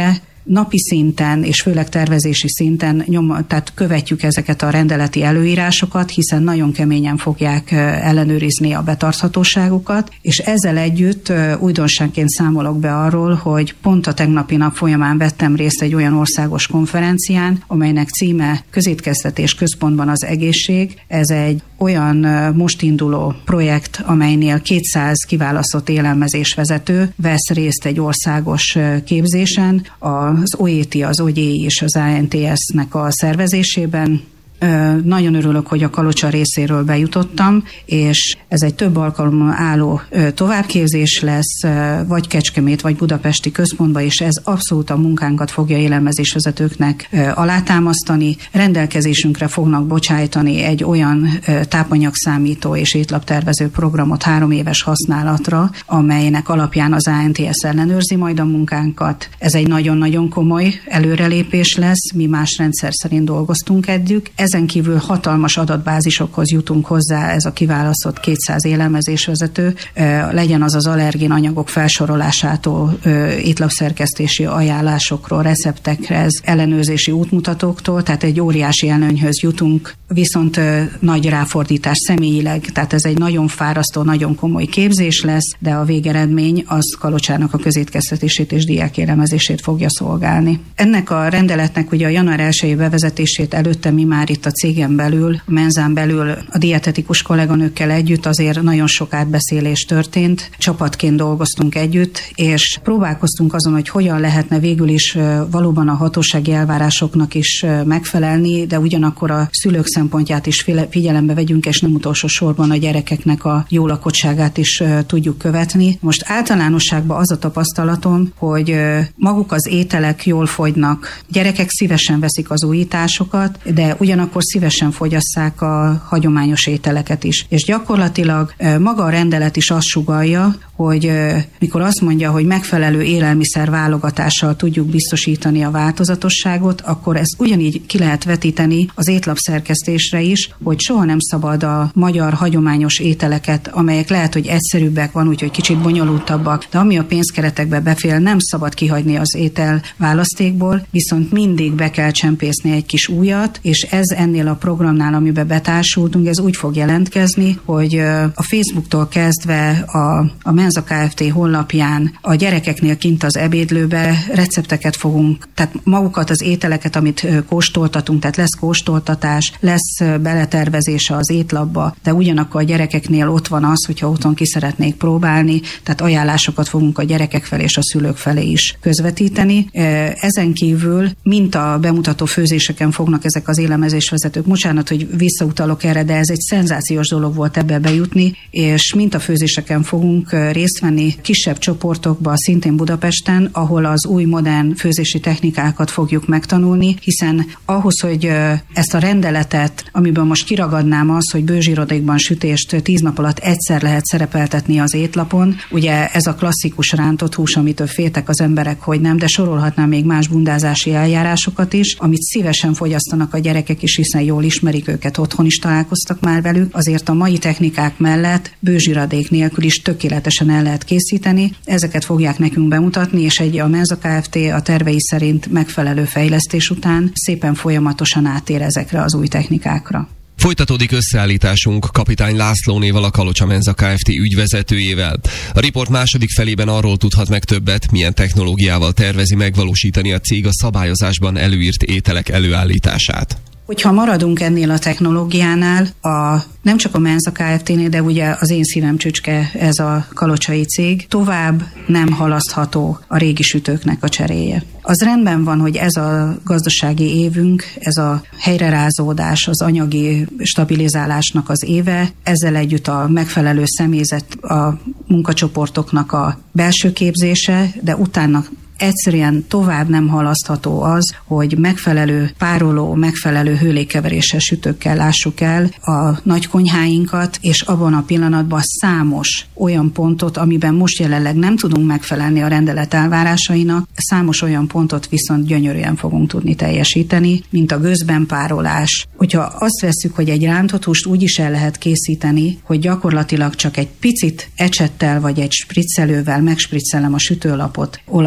napi szinten és főleg tervezési szinten tehát követjük ezeket a rendeleti előírásokat, hiszen nagyon keményen fogják ellenőrizni a betarthatóságukat, és ezzel együtt újdonságként számolok be arról, hogy pont a tegnapi nap folyamán vettem részt egy olyan országos konferencián, amelynek címe Közétkeztetés központban az egészség. Ez egy olyan most induló projekt, amelynél 200 kiválasztott élelmezésvezető vesz részt egy országos képzésen, az OET, az OGI és az ANTS-nek a szervezésében. Nagyon örülök, hogy a Kalocsa részéről bejutottam, és ez egy több alkalommal álló továbbképzés lesz, vagy Kecskemét, vagy budapesti központban, és ez abszolút a munkánkat fogja élelmezésvezetőknek alátámasztani. Rendelkezésünkre fognak bocsájtani egy olyan tápanyagszámító és étlaptervező programot 3 éves használatra, amelynek alapján az ANTS ellenőrzi majd a munkánkat. Ez egy nagyon-nagyon komoly előrelépés lesz, mi más rendszer szerint dolgoztunk eddig. Ezen kívül hatalmas adatbázisokhoz jutunk hozzá, ez a kiválasztott 200 élelmezésvezető, legyen az allergén anyagok felsorolásától, étlapszerkesztési ajánlásokról, receptekhez, ellenőrzési útmutatóktól, tehát egy óriási előnyhöz jutunk, viszont nagy ráfordítás személyileg, tehát ez egy nagyon fárasztó, nagyon komoly képzés lesz, de a végeredmény az Kalocsának a közétkeztetését és diákélelmezését fogja szolgálni. Ennek a rendeletnek ugye a január 1-i bevezetését előtte mi már itt a cégen belül, a menzán belül a dietetikus kolléganőkkel együtt azért nagyon sok átbeszélés történt, csapatként dolgoztunk együtt, és próbálkoztunk azon, hogy hogyan lehetne végül is valóban a hatósági elvárásoknak is megfelelni, de ugyanakkor a szülők szempontját is figyelembe vegyünk, és nem utolsó sorban a gyerekeknek a jó lakottságát is tudjuk követni. Most általánosságban az a tapasztalatom, hogy maguk az ételek jól fogynak, gyerekek szívesen veszik az újításokat, de ugyanakkor szívesen fogyasszák a hagyományos ételeket is. És gyakorlatilag maga a rendelet is azt sugallja, hogy mikor azt mondja, hogy megfelelő élelmiszer válogatással tudjuk biztosítani a változatosságot, akkor ezt ugyanígy ki lehet vetíteni az étlapszerkesztésre is, hogy soha nem szabad a magyar hagyományos ételeket, amelyek lehet, hogy egyszerűbbek, van úgy, hogy kicsit bonyolultabbak, de ami a pénzkeretekbe befél, nem szabad kihagyni az étel választékból, viszont mindig be kell csempészni egy kis újat, és ez ennél a programnál, amiben betársultunk, ez úgy fog jelentkezni, hogy a Facebooktól kezdve a Menza Kft. Honlapján a gyerekeknél kint az ebédlőbe recepteket fogunk, tehát magukat az ételeket, amit kóstoltatunk, tehát lesz kóstoltatás, lesz beletervezése az étlapba, de ugyanakkor a gyerekeknél ott van az, hogyha otthon ki szeretnék próbálni, tehát ajánlásokat fogunk a gyerekek felé és a szülők felé is közvetíteni. Ezen kívül minta bemutató főzéseken fognak ezek az élelmezésvezetők. Bocsánat, hogy visszautalok erre, de ez egy szenzációs dolog volt ebbe bejutni, és mintafőzéseken fogunk részt venni kisebb csoportokba, szintén Budapesten, ahol az új modern főzési technikákat fogjuk megtanulni, hiszen ahhoz, hogy ezt a rendeletet, amiből most kiragadnám az, hogy bőzsirodékban sütést 10 nap alatt egyszer lehet szerepeltetni az étlapon, ugye ez a klasszikus rántott hús, amitől féltek az emberek, hogy nem, de sorolhatnám még más bundázási eljárásokat is, amit szívesen fogyasztanak a gyerekek is, hiszen jól ismerik őket, otthon is találkoztak már velük, azért a mai technikák mellett bőzsiradék nélkül is tökéletesen el lehet készíteni. Ezeket fogják nekünk bemutatni, és a Menza Kft. A tervei szerint megfelelő fejlesztés után szépen folyamatosan átér ezekre az új technikákra. Folytatódik összeállításunk Kapitány Lászlónéval, a Kalocsa Menza Kft. Ügyvezetőjével. A riport második felében arról tudhat meg többet, milyen technológiával tervezi megvalósítani a cég a szabályozásban előírt ételek előállítását. Hogyha maradunk ennél a technológiánál, nem csak a Menza Kft.-nél, de ugye az én szívem csücske ez a kalocsai cég, tovább nem halasztható a régi sütőknek a cseréje. Az rendben van, hogy ez a gazdasági évünk, ez a helyrerázódás, az anyagi stabilizálásnak az éve, ezzel együtt a megfelelő személyzet, a munkacsoportoknak a belső képzése, de utána egyszerűen tovább nem halasztható az, hogy megfelelő pároló, megfelelő hőlékkeveréses sütőkkel lássuk el a nagy konyháinkat, és abban a pillanatban számos olyan pontot, amiben most jelenleg nem tudunk megfelelni a rendelet elvárásainak, számos olyan pontot viszont gyönyörűen fogunk tudni teljesíteni, mint a gőzben párolás. Hogyha azt vesszük, hogy egy rántott húst úgy is el lehet készíteni, hogy gyakorlatilag csak egy picit ecsettel vagy egy spriccelővel megspriccelem a sütőlapot olajjal,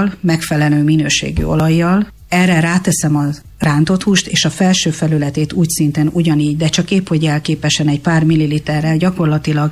olajjal, megfelelő minőségű olajjal, erre ráteszem a rántott húst, és a felső felületét úgy szinten ugyanígy, de csak épp hogy jelképesen egy pár milliliterrel gyakorlatilag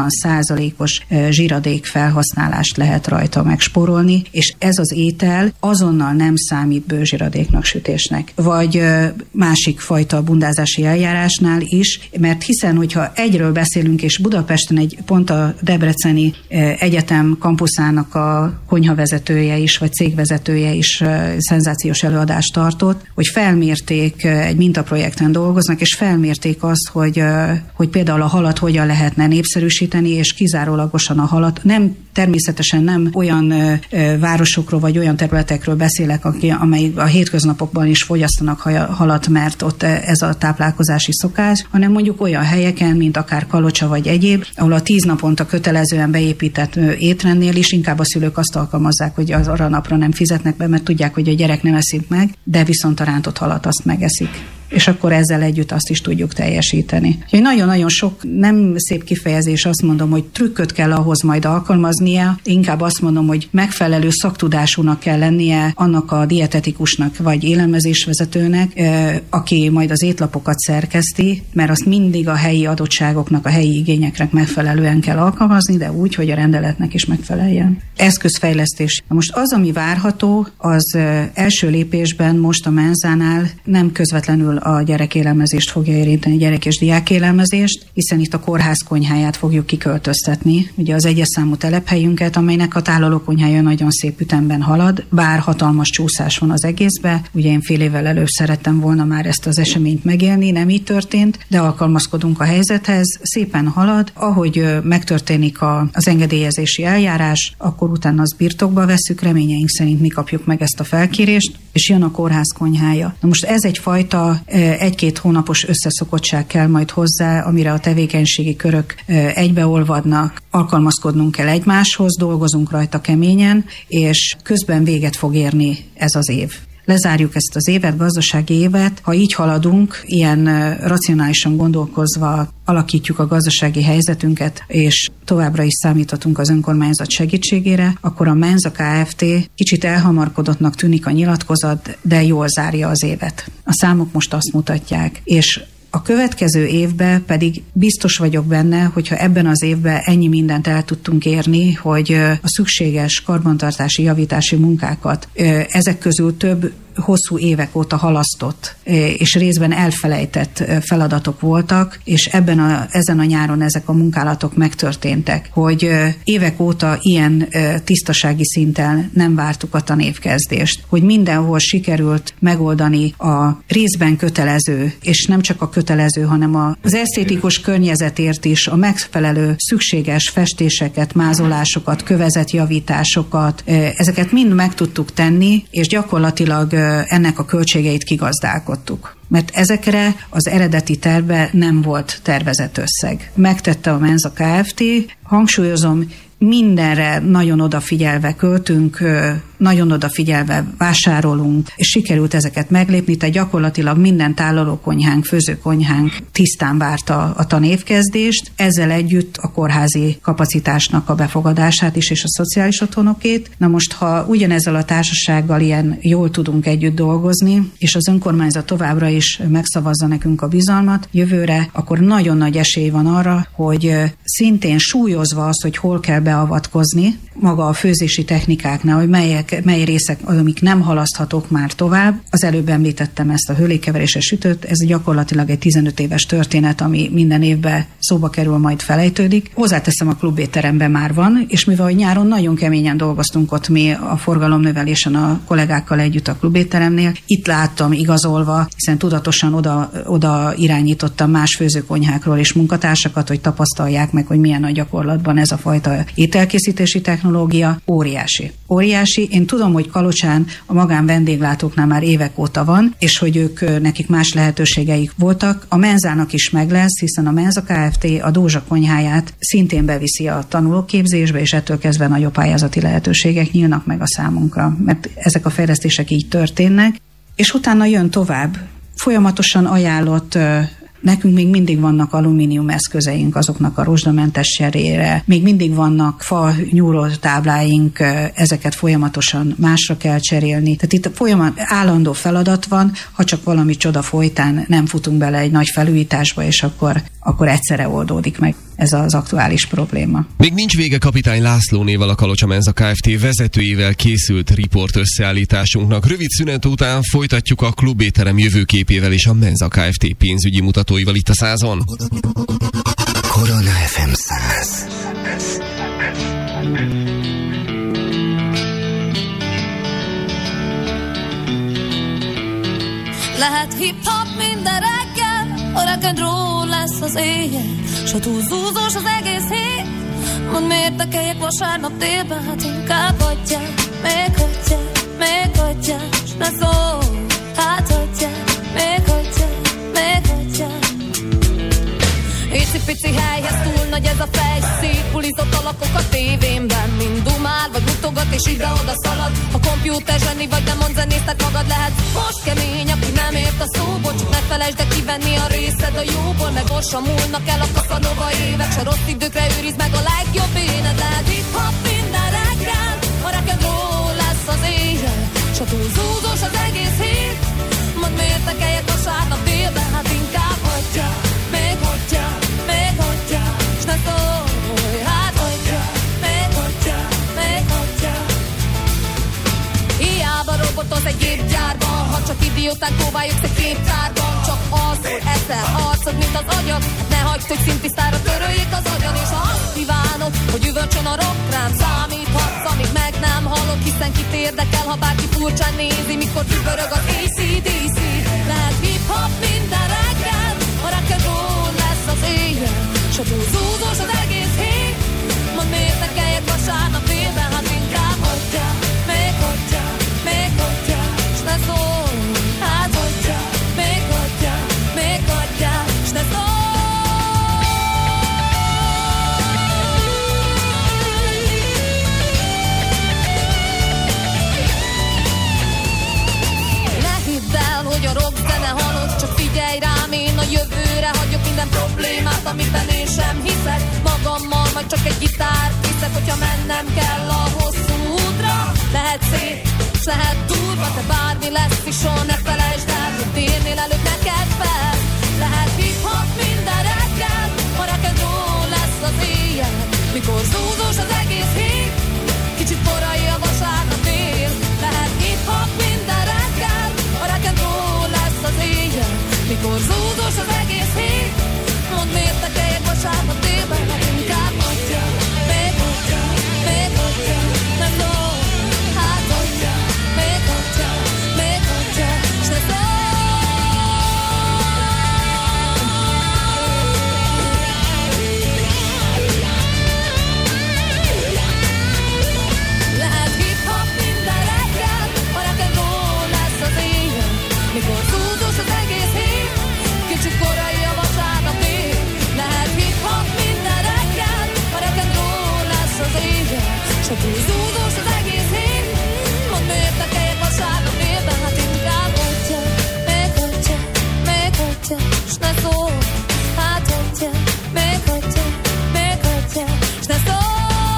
80%-os zsíradék felhasználást lehet rajta megspórolni, és ez az étel azonnal nem számít bőzsiradéknak, sütésnek. Vagy másik fajta bundázási eljárásnál is, mert hiszen, hogyha egyről beszélünk, és Budapesten pont a Debreceni Egyetem kampuszának a konyhavezetője is, vagy cégvezetője is szenzációs előadást tartott, hogy felmérték, egy mintaprojekten dolgoznak, és felmérték azt, hogy például a halat hogyan lehetne népszerűsíteni, és kizárólagosan a halat, természetesen nem olyan városokról, vagy olyan területekről beszélek, amely a hétköznapokban is fogyasztanak halat, mert ott ez a táplálkozási szokás, hanem mondjuk olyan helyeken, mint akár Kalocsa vagy egyéb, ahol a 10 naponta kötelezően beépített étrendnél is inkább a szülők azt alkalmazzák, hogy az arra napra nem fizetnek be, mert tudják, hogy a gyerek nem eszik meg, de viszont a rántott halat azt megeszik. És akkor ezzel együtt azt is tudjuk teljesíteni. Úgyhogy nagyon-nagyon sok, nem szép kifejezés, azt mondom, hogy trükköt kell ahhoz majd alkalmaznia, inkább azt mondom, hogy megfelelő szaktudásúnak kell lennie annak a dietetikusnak vagy élelmezésvezetőnek, aki majd az étlapokat szerkeszti, mert azt mindig a helyi adottságoknak, a helyi igényeknek megfelelően kell alkalmazni, de úgy, hogy a rendeletnek is megfeleljen. Eszközfejlesztés. Most az, ami várható, az első lépésben most a Menzánál nem közvetlenül a gyerekélelmezést fogja érinteni, gyerek- és diákélelmezést, hiszen itt a kórház konyháját fogjuk kiköltöztetni, ugye az egyes számú telephelyünket, amelynek a tálalókonyhája nagyon szép ütemben halad, bár hatalmas csúszás van az egészbe. Ugye én fél évvel előbb szerettem volna már ezt az eseményt megélni, nem így történt, de alkalmazkodunk a helyzethez, szépen halad, ahogy megtörténik az engedélyezési eljárás, akkor utána azt birtokba vesszük, reményeink szerint mi kapjuk meg ezt a felkérést, és jön a kórház konyhája. Na most ez egyfajta 1-2 hónapos összeszokottság kell majd hozzá, amire a tevékenységi körök egybeolvadnak, alkalmazkodnunk kell egymáshoz, dolgozunk rajta keményen, és közben véget fog érni ez az év. Lezárjuk ezt az évet, gazdasági évet, ha így haladunk, ilyen racionálisan gondolkozva alakítjuk a gazdasági helyzetünket, és továbbra is számíthatunk az önkormányzat segítségére, akkor a Menza Kft. Kicsit elhamarkodottnak tűnik a nyilatkozat, de jól zárja az évet. A számok most azt mutatják, és a következő évben pedig biztos vagyok benne, hogyha ebben az évben ennyi mindent el tudtunk érni, hogy a szükséges karbantartási, javítási munkákat ezek közül több hosszú évek óta halasztott és részben elfelejtett feladatok voltak, és ezen a nyáron ezek a munkálatok megtörténtek, hogy évek óta ilyen tisztasági szinten nem vártuk a tanévkezdést, hogy mindenhol sikerült megoldani a részben kötelező, és nem csak a kötelező, hanem az esztétikus környezetért is a megfelelő szükséges festéseket, mázolásokat, kövezetjavításokat, ezeket mind meg tudtuk tenni, és gyakorlatilag ennek a költségeit kigazdálkodtuk. Mert ezekre az eredeti tervbe nem volt tervezett összeg. Megtette a Menza Kft. Hangsúlyozom, mindenre nagyon odafigyelve költünk, nagyon odafigyelve vásárolunk, és sikerült ezeket meglépni, tehát gyakorlatilag minden tálalókonyhánk, főzőkonyhánk tisztán várta a tanévkezdést, ezzel együtt a kórházi kapacitásnak a befogadását is, és a szociális otthonokét. Na most, ha ugyanezzel a társasággal ilyen jól tudunk együtt dolgozni, és az önkormányzat továbbra is megszavazza nekünk a bizalmat jövőre, akkor nagyon nagy esély van arra, hogy szintén súlyozva azt, hogy hol kell beavatkozni, maga a főzési technikáknál, hogy mely részek az, amik nem halaszthatók már tovább. Az előbb említettem ezt a hőlékkeveréses sütőt, ez gyakorlatilag egy 15 éves történet, ami minden évben szóba kerül, majd felejtődik. Hozzáteszem, a klubétteremben már van, és mivel hogy nyáron nagyon keményen dolgoztunk ott mi a forgalomnövelésen a kollégákkal együtt a klubétteremnél, itt láttam igazolva, hiszen tudatosan oda irányítottam más főzőkonyhákról és munkatársakat, hogy tapasztalják meg, hogy milyen a gyakorlatban ez a fajta ételkészítési technológia. Óriási. Én tudom, hogy Kalocsán a magán vendéglátóknál már évek óta van, és hogy nekik más lehetőségeik voltak. A Menzának is meg lesz, hiszen a Menza Kft. A Dózsa konyháját szintén beviszi a tanulóképzésbe, és ettől kezdve nagyobb pályázati lehetőségek nyílnak meg a számunkra, mert ezek a fejlesztések így történnek. És utána jön tovább folyamatosan ajánlott Nekünk még mindig vannak alumínium eszközeink azoknak a rozsdamentes cserére, még mindig vannak fa nyúló tábláink, ezeket folyamatosan másra kell cserélni. Tehát itt állandó feladat van, ha csak valami csoda folytán nem futunk bele egy nagy felújításba, és akkor egyszerre oldódik meg ez az aktuális probléma. Még nincs vége kapitány Lászlónéval, a Kalocsa Menza Kft. Vezetőjével készült riport összeállításunknak. Rövid szünet után folytatjuk a klubétterem jövőképével és a Menza Kft. Pénzügyi mutatóival itt a 100-on. Korona FM 100. Lehet hip-hop minden reggel, a rock and roll lesz az éjjel, s ha túl zúzós az egész hét, mondd miért tekeljek vasárnap délben, hát inkább hagyják, még hagyják, s ne szólj, hát hagyják, még hagyják. Icipici helyhez túl nagy ez a fej, szétpulizott alakok a tévémben, mind dumál, vagy mutogat és ide-oda szalad. Ha kompjúter zseni vagy, nem mond zenésztet magad, lehet most kemény, aki nem ért a szóból, csak ne felejtsd el kivenni a részed a jóból, meg gyorsan múlnak el a kaszanova évek, se rossz időkre őrizd meg a legjobb éned. Lehet hip-hop minden reggel, a rock and roll lesz az éjjel, s ha túl zúzós az egész hét, mondd miért tekeljek vasárnap délben, hát inkább hagyják, még hagyják, s ne szólj, hát hagyják, még hagyják. Hiába robotoz egy gépgyárban, ha csak idióták próbáljuk egy képtárban, csak az eszel arcod, mint az agyad, hát ne hagyd, hogy szintisztára töröljék az agyad, és ha azt kívánod, hogy üvölcsön a rock rám, számíthatsz, amíg meg nem hallok, hiszen kit érdekel, ha bárki furcsán nézi, mikor kibörög az AC/DC. Lehet hip-hop minden reggel, a rock and roll lesz az éjjel, s ha túl zúzós az egész hét, mondd miért tekeljek vasárnap délben, hát inkább hagyják, még hagyják, s ne szólj, hát hagyják, még hagyják, s ne szólj. Ne hidd el, hogy a rock zene halott, csak figyelj rám, én a jövőre hagyok minden problémát, amiben én sem hiszek. Magammal majd csak egy gitár viszek, hogyha mennem kell a hosszú útra. Lehet szép, s lehet durva, te bármi lesz is, soha ne felejtsd el, hogy térnél előbb neked fel. Lehet hip-hop minden reggel, a rock and roll lesz az éjjel, mikor zúzós az egész hét, kicsit korai a vasárnap dél. Lehet hip-hop minden reggel, a rock and roll lesz az éjjel, mikor zúzós az egész hét, mondd miért tekeljek vasárnap délben, hát inkább hagyják, még hagyják, nem szólj, hát hagyják, még hagyják, s ne szólj. Lehet hip-hop minden reggel, a rock and roll lesz az éjjel, mikor zúzós az egész hét, kicsit korai a vasárnap dél. Lehet hip-hop minden reggel, a rock and roll lesz az éjjel, s ha túl zúzós az egész hét, mondd miért tekeljek vasárnap délben, hát inkább hagyják, még hagyják, s ne szólj, hát hagyják, még hagyják, s ne szólj.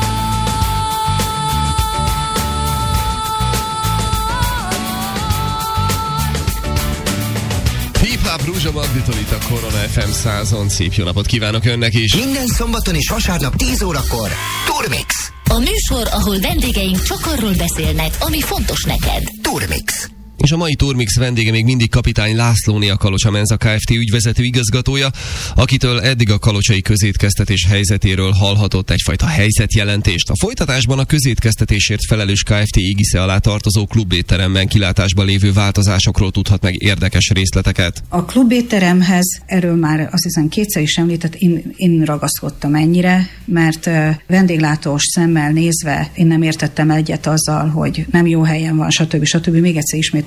Hip-hop Rúzsa Magditól itt a Korona FM 100-on. Szép jó napot kívánok önnek is! Minden szombaton és vasárnap 10 órakor Turmix. A műsor, ahol vendégeink csak arról beszélnek, ami fontos neked. Turmix. És a mai Turmix vendége még mindig kapitány Lászlóné, a Kalocsa Menza Kft. Ügyvezető igazgatója, akitől eddig a kalocsai közétkeztetés helyzetéről hallhatott egyfajta helyzetjelentést. A folytatásban a közétkeztetésért felelős Kft. Égisze alá tartozó klubétteremben kilátásban lévő változásokról tudhat meg érdekes részleteket. A klubétteremhez, erről már azt hiszem kétszer is említett, én ragaszkodtam ennyire, mert vendéglátós szemmel nézve én nem értettem egyet azzal, hogy nem jó helyen van, stb. Még egyszer ismételem,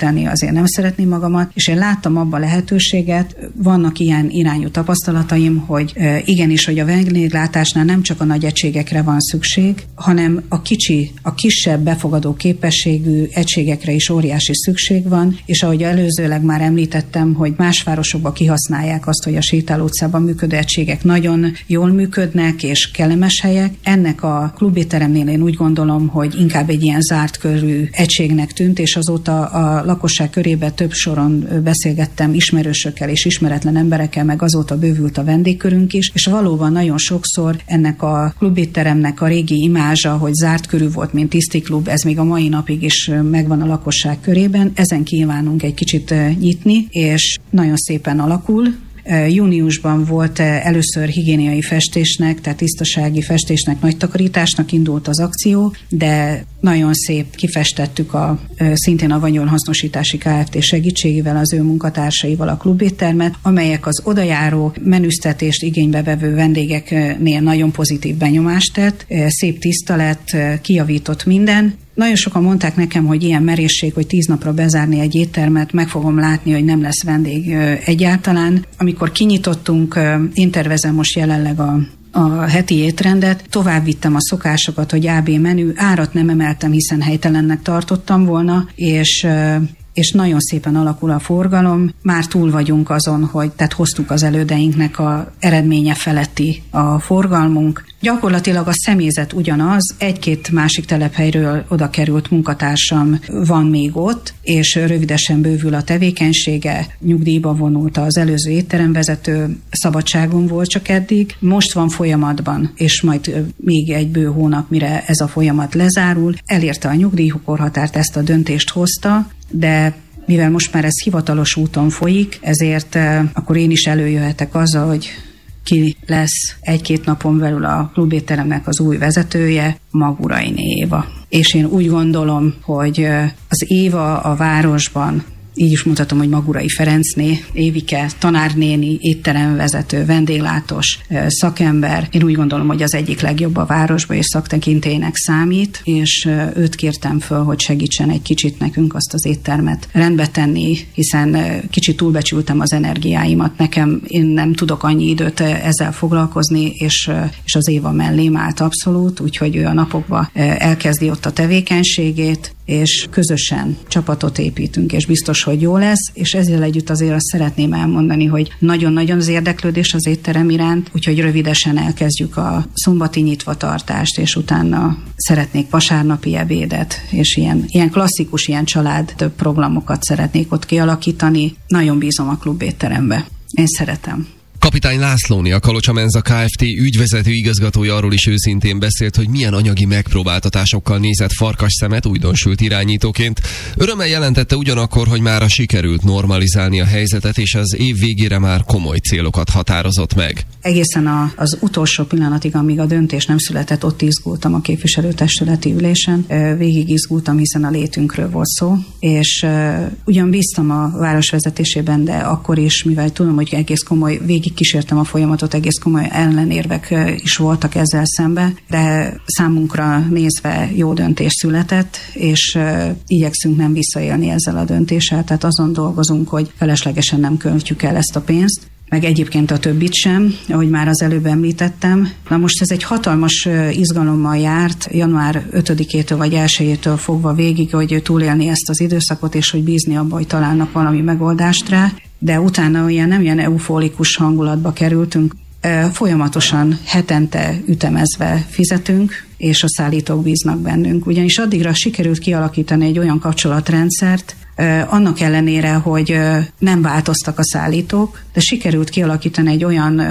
tenni azért nem szeretném magamat, és én láttam abban lehetőséget, vannak ilyen irányú tapasztalataim, hogy igenis, hogy a vendéglátásnál nem csak a nagy egységekre van szükség, hanem a kisebb befogadó képességű egységekre is óriási szükség van, és ahogy előzőleg már említettem, hogy más városokban kihasználják azt, hogy a Sétáló utcában működő egységek nagyon jól működnek, és kellemes helyek. Ennek a klubétteremnél én úgy gondolom, hogy inkább egy ilyen zárt körű egységnek tűnt, és azóta a lakosság körében több soron beszélgettem ismerősökkel és ismeretlen emberekkel, meg azóta bővült a vendégkörünk is, és valóban nagyon sokszor ennek a klubétteremnek a régi imázsa, hogy zárt körű volt, mint tisztiklub, ez még a mai napig is megvan a lakosság körében. Ezen kívánunk egy kicsit nyitni, és nagyon szépen alakul. Júniusban volt először higiéniai festésnek, tehát tisztasági festésnek, nagy takarításnak indult az akció, de nagyon szép kifestettük szintén a Vagyonhasznosítási Kft. Segítségével, az ő munkatársaival a klubéttermet, amelyek az odajáró menüztetést igénybe vevő vendégeknél nagyon pozitív benyomást tett, szép tiszta lett, kijavított minden. Nagyon sokan mondták nekem, hogy ilyen merészség, hogy 10 napra bezárni egy éttermet, meg fogom látni, hogy nem lesz vendég egyáltalán. Amikor kinyitottunk, én tervezem most jelenleg a heti étrendet, tovább vittem a szokásokat, hogy AB menü, árat nem emeltem, hiszen helytelennek tartottam volna, és nagyon szépen alakul a forgalom. Már túl vagyunk azon, tehát hoztuk az elődeinknek a eredménye feletti a forgalmunk. Gyakorlatilag a személyzet ugyanaz, egy-két másik telephelyről oda került munkatársam van még ott, és rövidesen bővül a tevékenysége, nyugdíjba vonult az előző étteremvezető, szabadságon volt csak eddig, most van folyamatban, és majd még egy bő hónap, mire ez a folyamat lezárul, elérte a nyugdíjkorhatárt, ezt a döntést hozta, de mivel most már ez hivatalos úton folyik, ezért akkor én is előjöhetek azzal, hogy ki lesz egy-két napon belül a klubétteremnek az új vezetője, Maguraini Éva. És én úgy gondolom, hogy az Éva a városban, így is mutatom, hogy Magurai Ferencné, Évike, tanárnéni, étteremvezető, vendéglátós szakember. Én úgy gondolom, hogy az egyik legjobb a városban, és szaktekintélynek számít, és őt kértem föl, hogy segítsen egy kicsit nekünk azt az éttermet rendbe tenni, hiszen kicsit túlbecsültem az energiáimat. Én nem tudok annyi időt ezzel foglalkozni, és az Éva mellém állt abszolút, úgyhogy ő a napokban elkezdi ott a tevékenységét, és közösen csapatot építünk, és biztos, hogy jó lesz, és ezzel együtt azért azt szeretném elmondani, hogy nagyon-nagyon az érdeklődés az étterem iránt, úgyhogy rövidesen elkezdjük a szombati nyitvatartást, és utána szeretnék vasárnapi ebédet, és ilyen klasszikus, ilyen család több programokat szeretnék ott kialakítani. Nagyon bízom a klubétterembe. Én szeretem. Kapitány Lászlóni, a Kalocsa Menza Kft. Ügyvezető igazgatója arról is őszintén beszélt, hogy milyen anyagi megpróbáltatásokkal nézett farkas szemet újdonsült irányítóként. Örömmel jelentette ugyanakkor, hogy mára sikerült normalizálni a helyzetet, és az év végére már komoly célokat határozott meg. Egészen az utolsó pillanatig, amíg a döntés nem született, ott izgultam a képviselőtestületi ülésen. Végig izgultam, hiszen a létünkről volt szó, és ugyan bíztam a város vezetésében, de akkor is, mivel tudom, hogy egész komoly kísértem a folyamatot, egész komoly ellenérvek is voltak ezzel szembe, de számunkra nézve jó döntés született, és igyekszünk nem visszaélni ezzel a döntéssel, tehát azon dolgozunk, hogy feleslegesen nem költjük el ezt a pénzt, meg egyébként a többit sem, ahogy már az előbb említettem. Na most ez egy hatalmas izgalommal járt, január 5-től vagy 1-től fogva végig, hogy túlélni ezt az időszakot, és hogy bízni abba, hogy találnak valami megoldást rá, de utána nem ilyen eufórikus hangulatba kerültünk, folyamatosan hetente ütemezve fizetünk, és a szállítók bíznak bennünk. Ugyanis addigra sikerült kialakítani egy olyan kapcsolatrendszert, annak ellenére, hogy nem változtak a szállítók, de sikerült kialakítani egy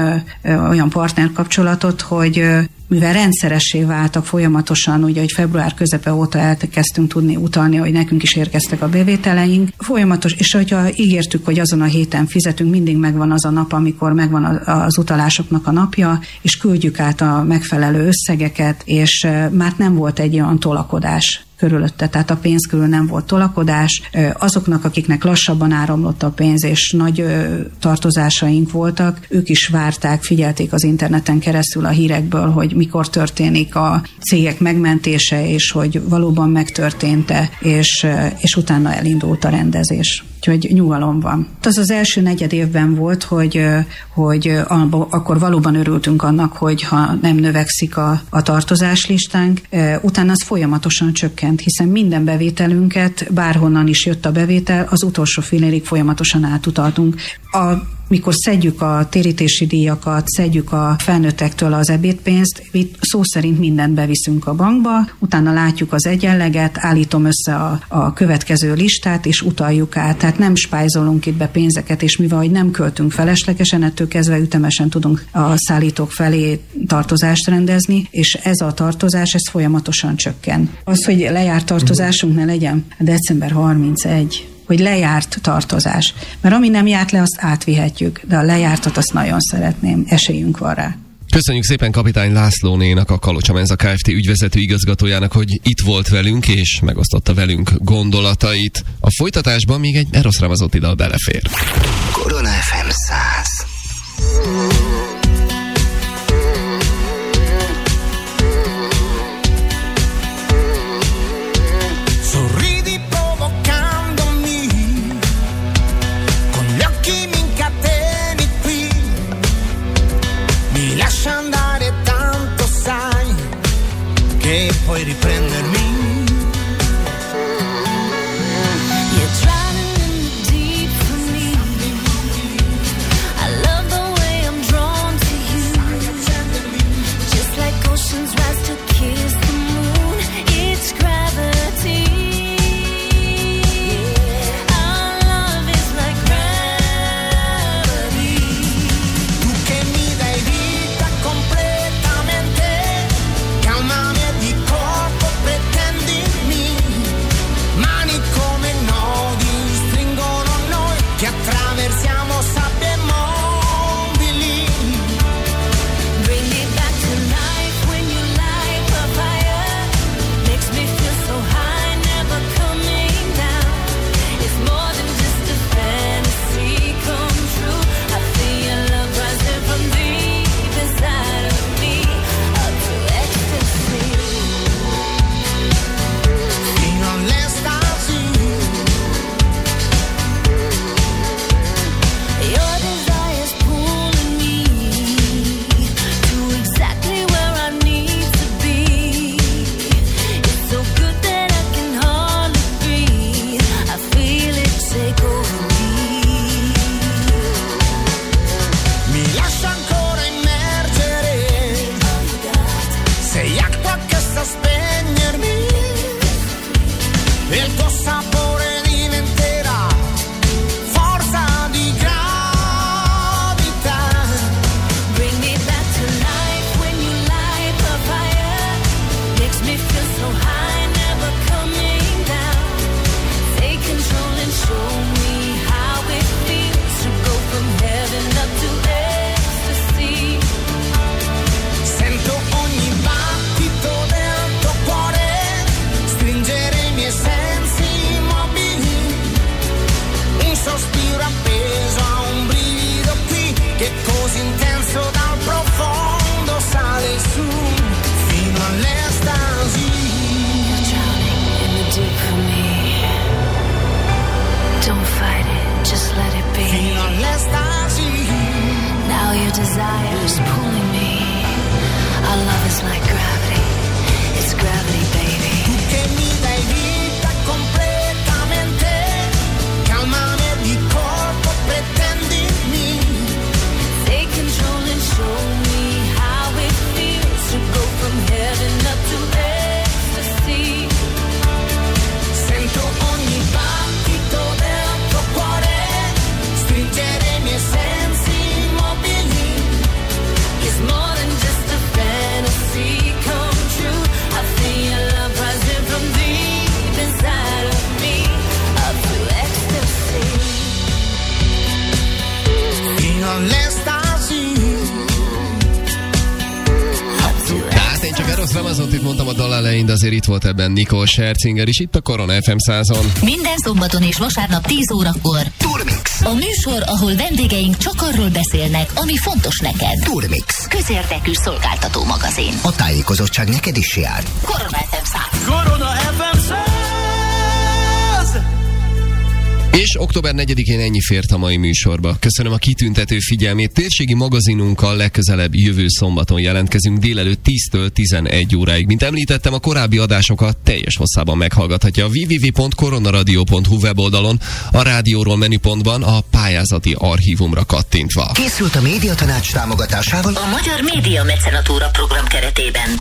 olyan partnerkapcsolatot, hogy mivel rendszeressé váltak folyamatosan, ugye, hogy február közepe óta elkezdtünk tudni utalni, hogy nekünk is érkeztek a bevételeink. Folyamatos, és hogyha ígértük, hogy azon a héten fizetünk, mindig megvan az a nap, amikor megvan az utalásoknak a napja, és küldjük át a megfelelő összegeket, és már nem volt egy olyan tolakodás körülötte, tehát a pénz körül nem volt tolakodás. Azoknak, akiknek lassabban áramlott a pénz, és nagy tartozásaink voltak, ők is várták, figyelték az interneten keresztül a hírekből, hogy mikor történik a cégek megmentése, és hogy valóban megtörtént-e, és utána elindult a rendezés. Úgyhogy nyugalom van. Az első negyed évben volt, hogy akkor valóban örültünk annak, hogy ha nem növekszik a tartozáslistánk, utána az folyamatosan csökkent, hiszen minden bevételünket, bárhonnan is jött a bevétel, az utolsó fillérig folyamatosan átutaltunk. Mikor szedjük a térítési díjakat, szedjük a felnőttektől az ebédpénzt, szó szerint mindent beviszünk a bankba, utána látjuk az egyenleget, állítom össze a következő listát, és utaljuk át. Tehát nem spájzolunk itt be pénzeket, és mivel hogy nem költünk feleslegesen, ettől kezdve ütemesen tudunk a szállítók felé tartozást rendezni, és ez a tartozás, ez folyamatosan csökken. Az, hogy lejárt tartozásunk ne legyen, december 31, hogy lejárt tartozás. Mert ami nem járt le, azt átvihetjük, de a lejártat azt nagyon szeretném, esélyünk van rá. Köszönjük szépen Kapitány Lászlónénak, a Kalocsa Menza Kft. Ügyvezető igazgatójának, hogy itt volt velünk, és megosztotta velünk gondolatait. A folytatásban még egy Eros Ramazzotti dal belefér. Korona FM 100. Puoi riprendermi. You're drowning in the deep for me. I love the way I'm drawn to you. Just like oceans rise to kiss the moon. It's gravity. Our love is like gravity. Tu che mi dai vita completamente. Calmami. Attraversiamo sabbie mobili. Bring me back to life when you light a fire. Makes me feel so high, never coming down. It's more than just a fantasy come true. I feel your love rising from deep inside of me, up to ecstasy. Fino all'estasi. Your desire's pulling me to exactly where I need to be. It's so good that I can hardly breathe. I feel it take over me. Mi lascia ancora immergere. Sei acqua che sa spegnermi. Il tuo sapore diventerà forza di gravità. Bring me back to life when you light the fire. Makes me feel so high, never coming down. Take control and show me how it feels to go from heaven up to ecstasy. Sento ogni battito del tuo cuore stringere i miei sensi immobili. Un sospiro appeso a un brivido qui che così intenso dal profondo sale su fino all'estasi. You're drowning in the deep for me. Don't fight it, just let it be. Fino all'estasi. Now your desire's pulling me. Our love is like gravity. It's gravity, baby. Tu che mi dai vita completamente. Calmami e di corpo pretendimi. Take control and show me how it feels to go from heaven up to ecstasy. Sento ogni battito del tuo cuore stringere i miei sensi immobili. It's more than just a fantasy come true. I feel your love rising from deep inside of me, up to ecstasy. Fino all'estasi. Tehát én csak Eros Bebaszonyoltam, itt mondtam a dal elején, de azért itt volt ebben Nicole Scherzinger is, itt a Korona FM 100-on. Minden szombaton és vasárnap 10 órakor. Turmix. A műsor, ahol vendégeink csak arról beszélnek, ami fontos neked. Turmix. Közérdekű szolgáltató magazin. A tájékozottság neked is jár. Korona FM 100. Korona FM 100. És október 4-én ennyi fért a mai műsorba. Köszönöm a kitüntető figyelmét. Térségi magazinunkkal legközelebb jövő szombaton jelentkezünk délelőtt 10-től 11 óráig. Mint említettem, a korábbi adásokat teljes hosszában meghallgathatja a www.koronaradio.hu weboldalon, a rádióról menüpontban a pályázati archívumra kattintva. Készült a Médiatanács támogatásával a Magyar Média Mecenatúra program keretében.